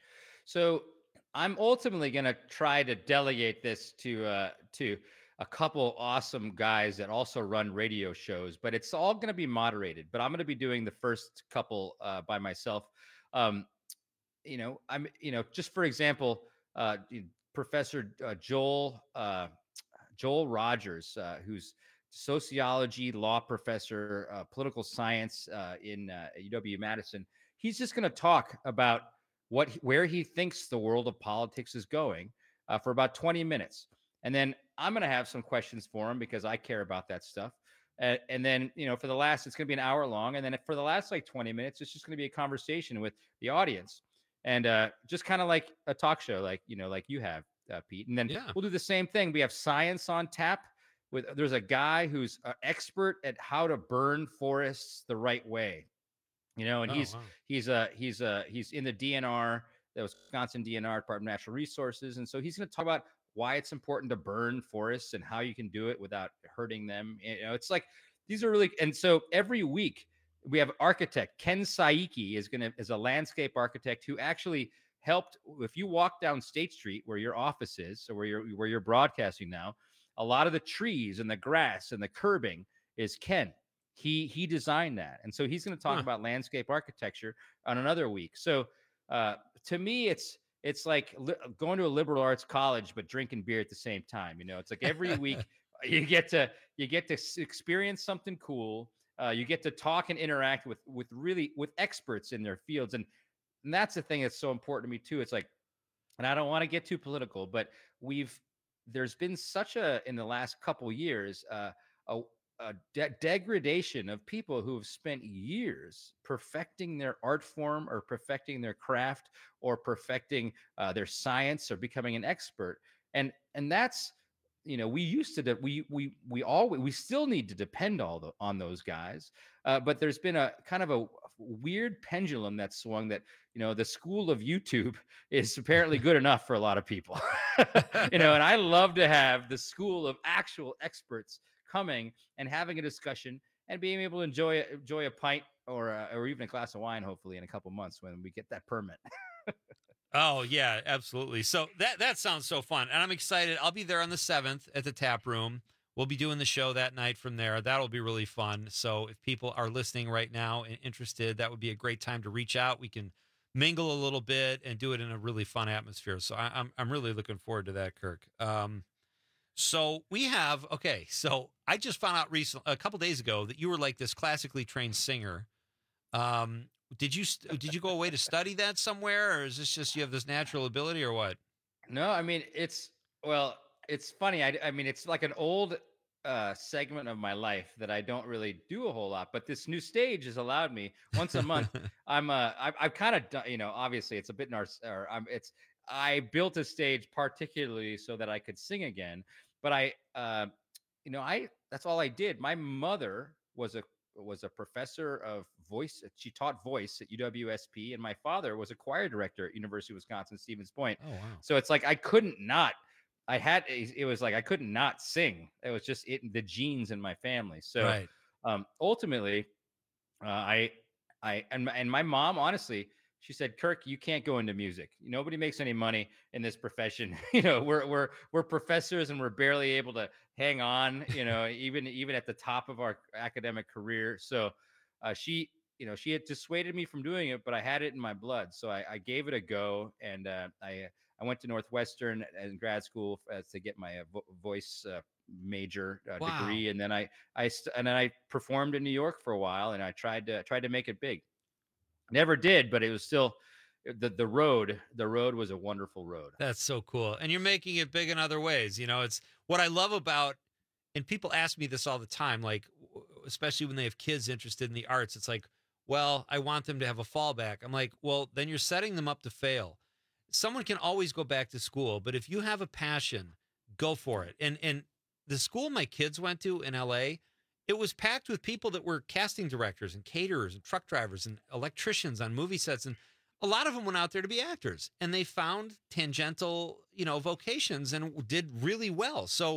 So I'm ultimately going to try to delegate this to uh, to a couple awesome guys that also run radio shows, but it's all going to be moderated. But I'm going to be doing the first couple uh, by myself. Um, you know, I'm you know just for example, uh, Professor uh, Joel uh, Joel Rogers, uh, who's sociology law professor, uh, political science uh, in uh, U W Madison. He's just going to talk about what where he thinks the world of politics is going uh, for about twenty minutes. And then I'm going to have some questions for him because I care about that stuff. Uh, and then, you know, for the last, it's going to be an hour long. And then for the last like twenty minutes, it's just going to be a conversation with the audience. And uh, just kind of like a talk show, like, you know, like you have, uh, Pete. And then yeah. we'll do the same thing. We have science on tap. With There's a guy who's an expert at how to burn forests the right way. You know, and Oh, he's wow. he's uh he's uh he's in the D N R, the Wisconsin D N R, Department of Natural Resources, and so he's going to talk about why it's important to burn forests and how you can do it without hurting them. You know, it's like these are really, and so every week we have architect Ken Saiki is going to is a landscape architect who actually helped. If you walk down State Street where your office is, or where you're where you're broadcasting now, a lot of the trees and the grass and the curbing is Ken. He he designed that. And so he's going to talk Huh. about landscape architecture on another week. So uh, to me, it's it's like li- going to a liberal arts college, but drinking beer at the same time. You know, it's like every week you get to you get to s- experience something cool. Uh, you get to talk and interact with with really with experts in their fields. And, and that's the thing that's so important to me too. It's like, and I don't want to get too political, but we've there's been such a in the last couple years uh, a a de- degradation of people who have spent years perfecting their art form or perfecting their craft or perfecting uh, their science or becoming an expert. And and that's, you know, we used to, de- we we we all we still need to depend all the, on those guys. Uh, but there's been a kind of a weird pendulum that swung that, you know, the school of YouTube is apparently good enough for a lot of people. You know, and I love to have the school of actual experts coming and having a discussion and being able to enjoy enjoy a pint or a, or even a glass of wine, hopefully in a couple months when we get that permit. Oh yeah, absolutely. So that that sounds so fun, and I'm excited. I'll be there on the seventh at the tap room. We'll be doing the show that night from there. That'll be really fun. So if people are listening right now and interested, that would be a great time to reach out. We can mingle a little bit and do it in a really fun atmosphere. So I, I'm I'm really looking forward to that, Kirk. Um, so we have okay. So I just found out recently, a couple days ago, that you were like this classically trained singer. Um, did you did you go away to study that somewhere, or is this just you have this natural ability, or what? No, I mean it's well, it's funny. I I mean it's like an old uh, segment of my life that I don't really do a whole lot, but this new stage has allowed me once a month. I'm uh I've, I've kind of done, you know, obviously it's a bit nar- or I'm it's I built a stage particularly so that I could sing again, but I uh you know I that's all I did. My mother was a was a professor of voice. She taught voice at U W S P, and my father was a choir director at University of Wisconsin Stevens Point. Oh wow! So it's like I couldn't not. I had it was like I couldn't not sing. It was just it the genes in my family. So Right. um, ultimately, uh, I I and and my mom honestly, she said, "Kirk, you can't go into music. Nobody makes any money in this profession. You know, we're we're we're professors and we're barely able to hang on. You know, even even at the top of our academic career. So uh, she, you know, she had dissuaded me from doing it, but I had it in my blood. So I, I gave it a go, and uh, I I went to Northwestern in grad school uh, to get my uh, vo- voice uh, major uh, Wow. degree, and then I I st- and then I performed in New York for a while, and I tried to tried to make it big. Never did, but it was still the the road. The road was a wonderful road. That's so cool. And you're making it big in other ways. You know, it's what I love about, and people ask me this all the time, like, especially when they have kids interested in the arts, it's like, well, I want them to have a fallback. I'm like, well, then you're setting them up to fail. Someone can always go back to school, but if you have a passion, go for it. And, and the school my kids went to in L A, it was packed with people that were casting directors and caterers and truck drivers and electricians on movie sets. And a lot of them went out there to be actors, and they found tangential, you know, vocations and did really well. So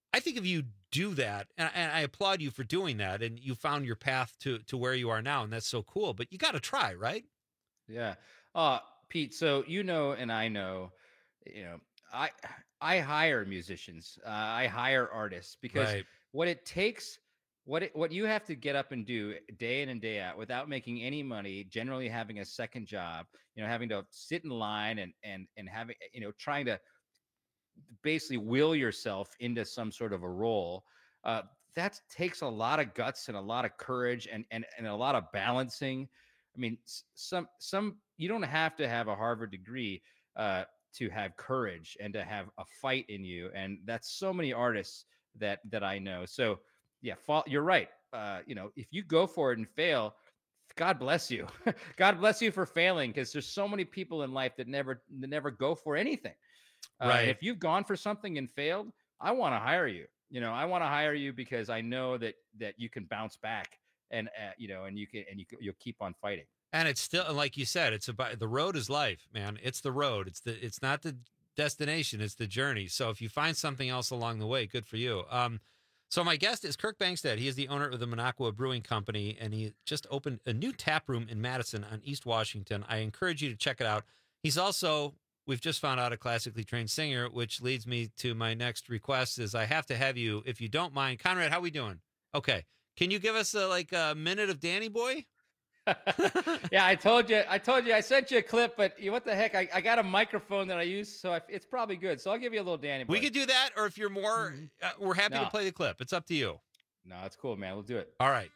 I think if you do that, and, and I applaud you for doing that, and you found your path to to where you are now, and that's so cool. But you got to try, right? Yeah. Uh, Pete, so you know, and I know, you know, I I hire musicians, uh, I hire artists because Right. what it takes, what it, what you have to get up and do day in and day out without making any money, generally having a second job, you know, having to sit in line and and and having, you know, trying to basically will yourself into some sort of a role. Uh, that takes a lot of guts and a lot of courage and and and a lot of balancing. I mean, s- some some you don't have to have a Harvard degree uh, to have courage and to have a fight in you, and that's so many artists that that I know. So yeah, fall, you're right. Uh, you know, if you go for it and fail, God bless you. God bless you for failing, because there's so many people in life that never that never go for anything. Uh, Right. and if you've gone for something and failed, I want to hire you. You know, I want to hire you because I know that that you can bounce back, and uh, you know, and you can and you can- you'll keep on fighting. And it's still, like you said, it's about the road is life, man. It's the road. It's the it's not the destination. It's the journey. So if you find something else along the way, good for you. Um, so my guest is Kirk Bangstad. He is the owner of the Minocqua Brewing Company, and he just opened a new tap room in Madison on East Washington. I encourage you to check it out. He's also, we've just found out, a classically trained singer, which leads me to my next request is I have to have you, if you don't mind. Conrad, how we doing? Okay. Can you give us a, like a minute of Danny Boy? Yeah, I told you, I told you, I sent you a clip, but you, what the heck? I, I got a microphone that I use, so I, it's probably good. So I'll give you a little Danny Boy. We could do that, or if you're more, uh, we're happy No. to play the clip. It's up to you. No, it's cool, man. We'll do it. All right.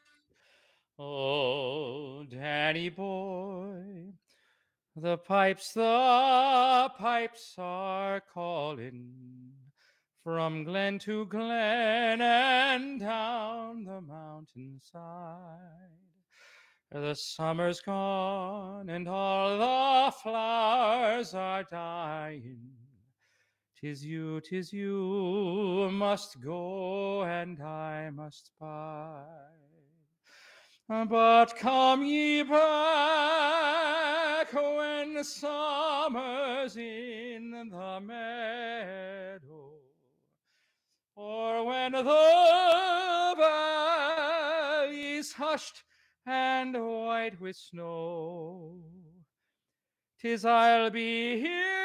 Oh, Danny boy, the pipes, the pipes are calling from glen to glen and down the mountainside. The summer's gone and all the flowers are dying. Tis you, tis you must go and I must bide. But come ye back when summer's in the meadow, or when the valley's hushed and white with snow. 'Tis I'll be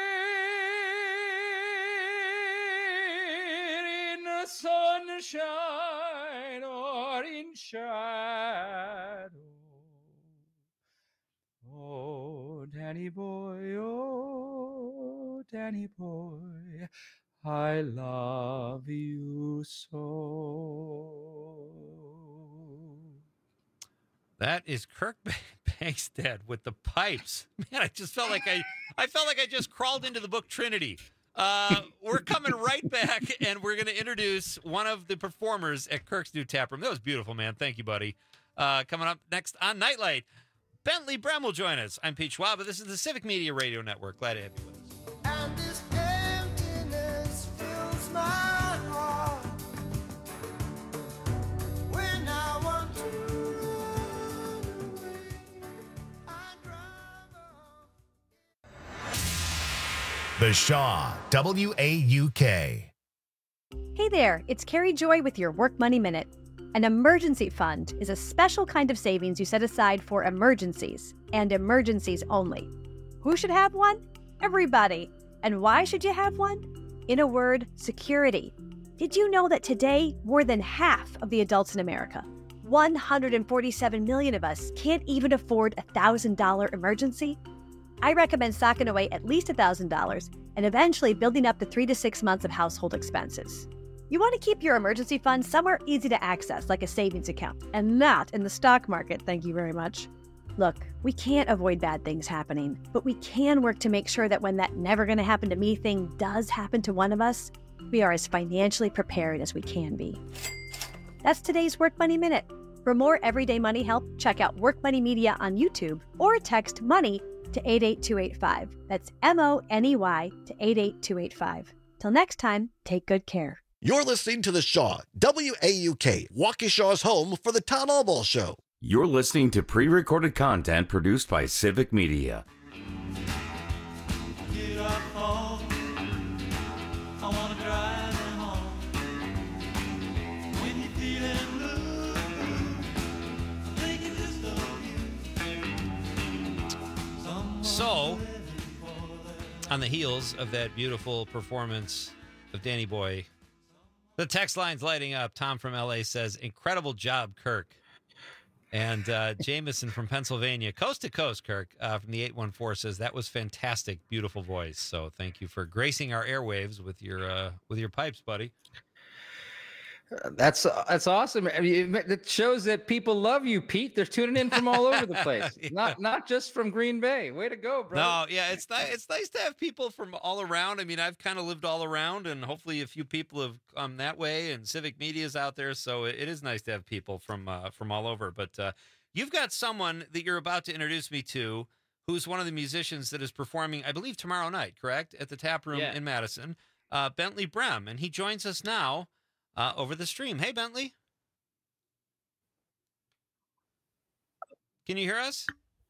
here in the sunshine or in shadow. Oh, Danny boy, oh, Danny boy, I love you so. That is Kirk Bangstad with the pipes. Man, I just felt like I, I felt like I just crawled into the book Trinity. Uh, we're coming right back, and we're going to introduce one of the performers at Kirk's new tap room. That was beautiful, man. Thank you, buddy. Uh, coming up next on Nightlight, Bentley Brem will join us. I'm Pete Schwab. This is the Civic Media Radio Network. Glad to have you with us. And this emptiness fills my heart when I want to run away. I drive The Shaw, W A U K. Hey there, it's Carrie Joy with your Work Money Minute. An emergency fund is a special kind of savings you set aside for emergencies, and emergencies only. Who should have one? Everybody. And why should you have one? In a word, security. Did you know that today, more than half of the adults in America, one hundred forty-seven million of us, can't even afford a one thousand dollars emergency? I recommend stocking away at least one thousand dollars and eventually building up to three to six months of household expenses. You want to keep your emergency fund somewhere easy to access, like a savings account, and not in the stock market, thank you very much. Look, we can't avoid bad things happening, but we can work to make sure that when that never gonna happen to me thing does happen to one of us, we are as financially prepared as we can be. That's today's Work Money Minute. For more everyday money help, check out Work Money Media on YouTube or text MONEY to eight eight two eight five. That's M O N E Y to eight eight two eight five. Till next time, take good care. You're listening to The Shaw, W A U K, Waukesha's home for the Town Hall Ball Show. You're listening to pre-recorded content produced by Civic Media. Get up home. I wanna drive them home. on the heels of that beautiful performance of Danny Boy. The text line's lighting up. Tom from L A says, incredible job, Kirk. And uh, Jameson from Pennsylvania, coast to coast, Kirk, uh, from the eight one four says, that was fantastic, beautiful voice. So thank you for gracing our airwaves with your uh, with your pipes, buddy. That's that's awesome. I mean, it shows that people love you, Pete. They're tuning in from all over the place, yeah. not not just from Green Bay. Way to go, bro. No, yeah, it's nice. It's nice to have people from all around. I mean, I've kind of lived all around, and hopefully, a few people have come that way. And Civic Media's out there, so it, it is nice to have people from uh, from all over. But uh, you've got someone that you're about to introduce me to, who's one of the musicians that is performing, I believe, tomorrow night, correct, at the Tap Room Yeah. in Madison. Uh, Bentley Brem, and he joins us now. Uh, over the stream. Hey, Bentley. Can you hear us?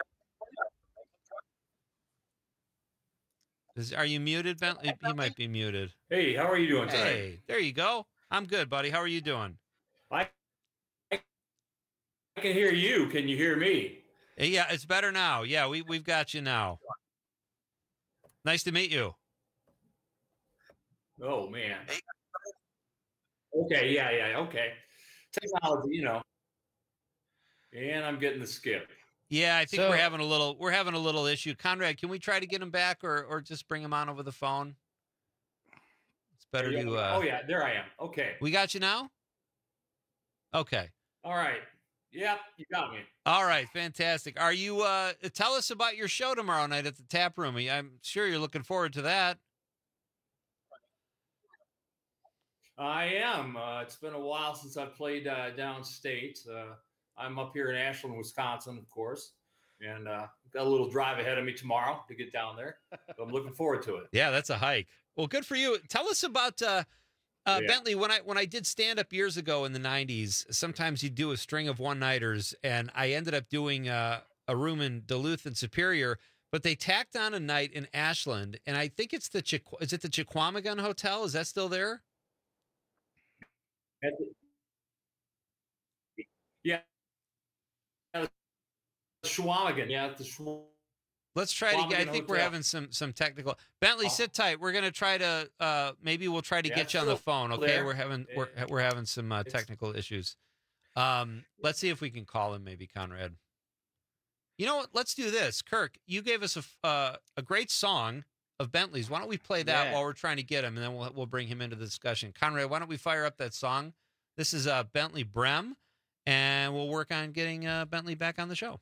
Is, are you muted, Bentley? He might be muted. Hey, how are you doing tonight? Hey, there you go. I'm good, buddy. How are you doing? I, I can hear you. Can you hear me? Yeah, it's better now. Yeah, we, we've got you now. Nice to meet you. Oh, man. Okay, yeah, yeah, okay. Technology, you know. And I'm getting the skip. Yeah, I think So- we're having a little we're having a little issue. Conrad, can we try to get him back, or or just bring him on over the phone? It's better Yeah, to. Uh, oh, yeah, there I am. Okay. We got you now. Okay. All right. Yeah, you got me. All right, fantastic. Are you? Uh, tell us about your show tomorrow night at the Tap Room. I'm sure you're looking forward to that. I am. Uh, it's been a while since I played uh, downstate. Uh, I'm up here in Ashland, Wisconsin, of course, and uh, got a little drive ahead of me tomorrow to get down there. So I'm looking forward to it. Yeah, that's a hike. Well, good for you. Tell us about uh, uh, Yeah. Bentley. When I when I did stand up years ago in the nineties, sometimes you do a string of one nighters, and I ended up doing uh, a room in Duluth and Superior. But they tacked on a night in Ashland, and I think it's the Chiqu- is it the Chiquamagon Hotel? Is that still there? At the- Yeah. Schwamigan. Yeah, the Schw- Let's try to get. I Schwamigan think we're Hotel. having some some technical. Bentley, sit tight. We're gonna try to. Uh, maybe we'll try to Yeah, get it's you on the still phone. Okay, there. we're having we're we're having some uh, technical issues. Um, let's see if we can call him. Maybe Conrad. You know what? Let's do this. Kirk, you gave us a f- uh, a great song of Bentley's. Why don't we play that Yeah. while we're trying to get him, and then we'll we'll bring him into the discussion. Conrad, why don't we fire up that song? This is uh, Bentley Brem, and we'll work on getting uh, Bentley back on the show.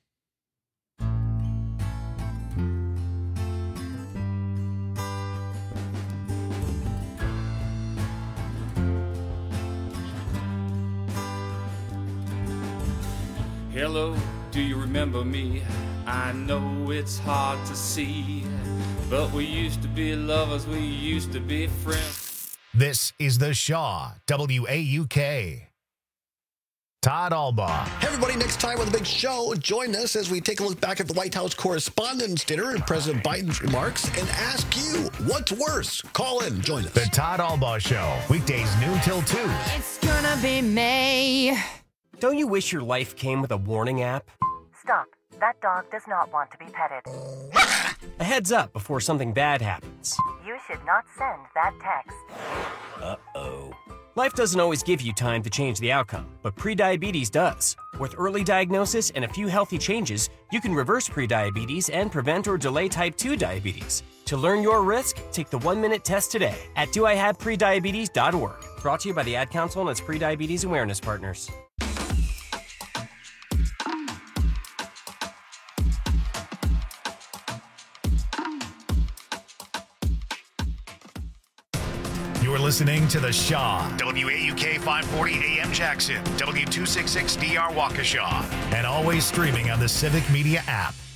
Hello, do you remember me? I know it's hard to see, but we used to be lovers, we used to be friends. This is the Shaw, W A U K. Todd Albaugh. Hey, everybody, next time on The Big Show, join us as we take a look back at the White House Correspondents' Dinner and President Biden's remarks and ask you, what's worse? Call in, join us. The Todd Albaugh Show, weekdays noon till two. It's gonna be May. Don't you wish your life came with a warning app? Stop. That dog does not want to be petted. A heads up before something bad happens. You should not send that text. Uh-oh. Life doesn't always give you time to change the outcome, but prediabetes does. With early diagnosis and a few healthy changes, you can reverse prediabetes and prevent or delay type two diabetes. To learn your risk, take the one-minute test today at do I have prediabetes dot org. Brought to you by the Ad Council and its Prediabetes Awareness Partners. You're listening to The Shaw, W A U K five forty A M Jackson, W two sixty-six D R Waukesha, and always streaming on the Civic Media app.